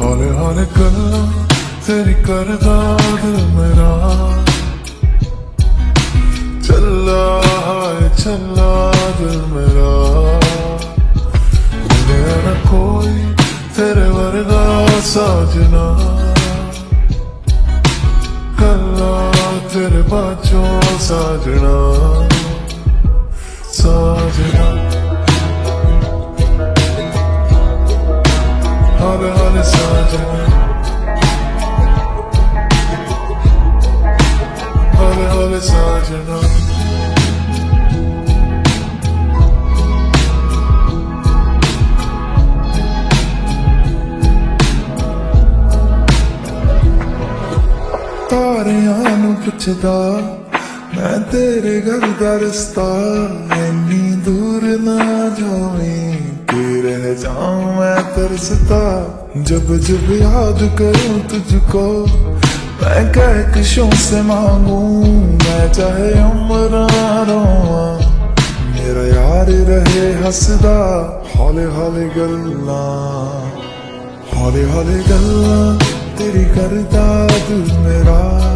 हौले हौले गल्लां तेरी करदा दिल मेरा चला हाय चला दिल मेरा मिले ना कोई तेरे वर्गा साजना कल्ला तेरे बाचों साजना साजना हौले हौले साजना हौले हौले साजना तारियां नू पुछदा मैं तेरे घर दा रस्ता इन्नी दूर ना जावीं कि रह जाऊं मैं तरसता जब जब याद करूं तुझको मैं कहकशों से मांगू मैं चाहे उम्र रोवां मेरा यार रहे हसदा हौले हौले गल्लां हौले हौले गल्लां तेरी करदा दिल मेरा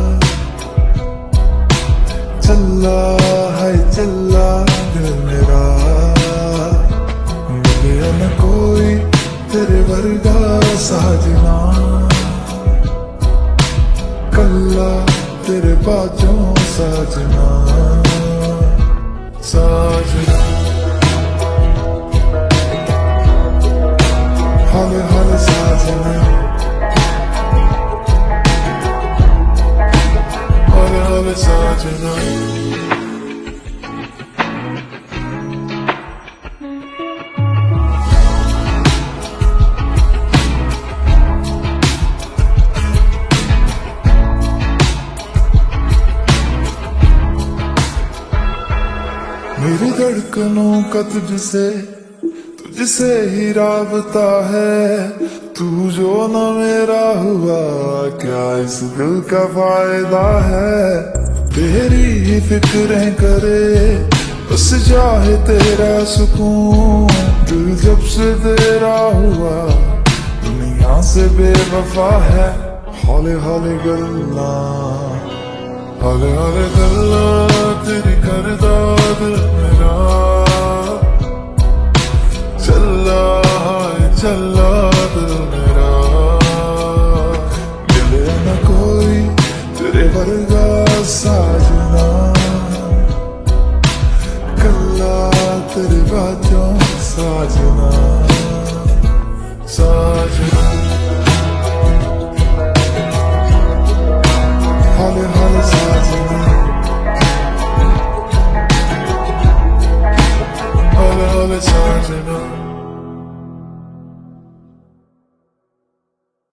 चला है चला दिल मेरा मिले न कोई तेरे वर्गा साजना कल्ला तेरे बाजों साजना साजना हौले हौले साजना हौले हौले साजना मेरी धड़कनों का तुझसे ही राबता है तू जो न मेरा हुआ क्या इस दिल का फायदा है तेरी ही फिक्रें करे बस चाहे तेरा सुकून दिल जब से तेरा हुआ दुनिया से बेवफा है हौले हौले गल्लां हौले हौले गल्लां तेरी करदा दिल मेरा चला हाय चला दिल मेरा मिले न कोई तेरे वर्गा साजना कल्ला तेरे बाजों साजना साजना हौले हौले साजना हौले हौले साजना